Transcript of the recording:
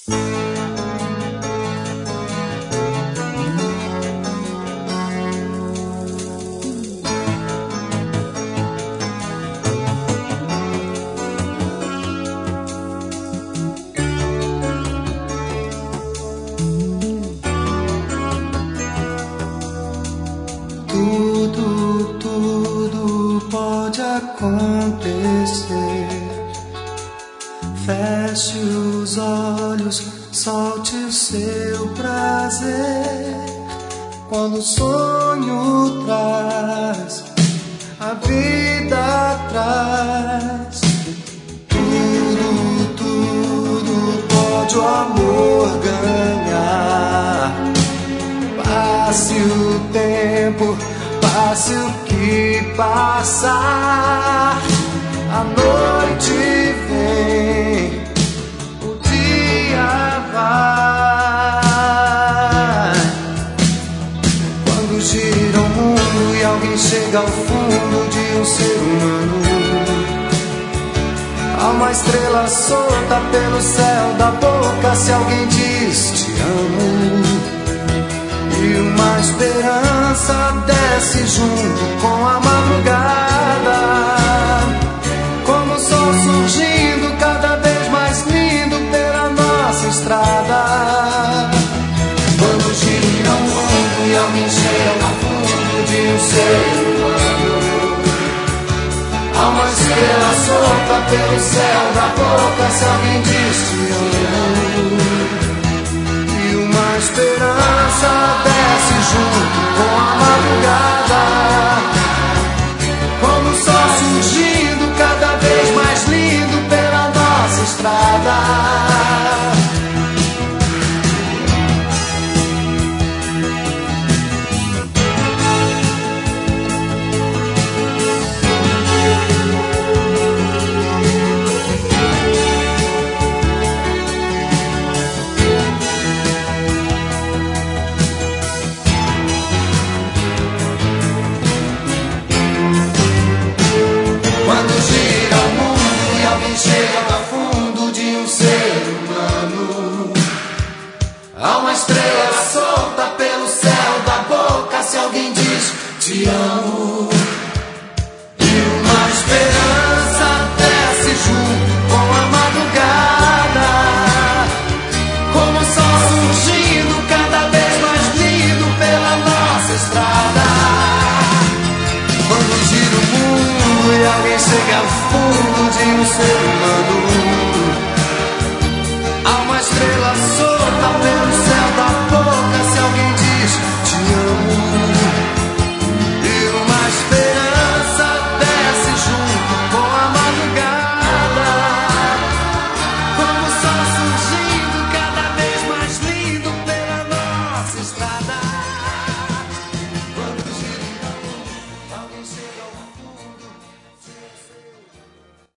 Tudo pode acontecer. Feche os olhos, solte o seu prazer. Quando o sonho traz, a vida traz. Tudo pode o amor ganhar. Passe o tempo, passe o que passar. A noite vem, o dia vai. Quando gira o mundo e alguém chega ao fundo de um ser humano, há uma estrela solta pelo céu da boca se alguém diz te amo. E uma esperança desce junto com a madrugada, como o sol surgindo cada vez mais lindo pela nossa estrada. Quando gira o mundo e alguém chega ao fundo de um ser humano, há uma estrela solta pelo céu da boca se alguém diz te amo. Uma esperança desce junto com a madrugada, como o sol surgindo cada vez mais lindo pela nossa estrada. Chega ao fundo de um ser humano, há uma estrela solta pelo céu da boca se alguém diz te amo. E uma esperança desce junto com a madrugada, como o sol surgindo cada vez mais lindo pela nossa estrada. Quando gira o mundo e alguém chega ao fundo de um ser humano,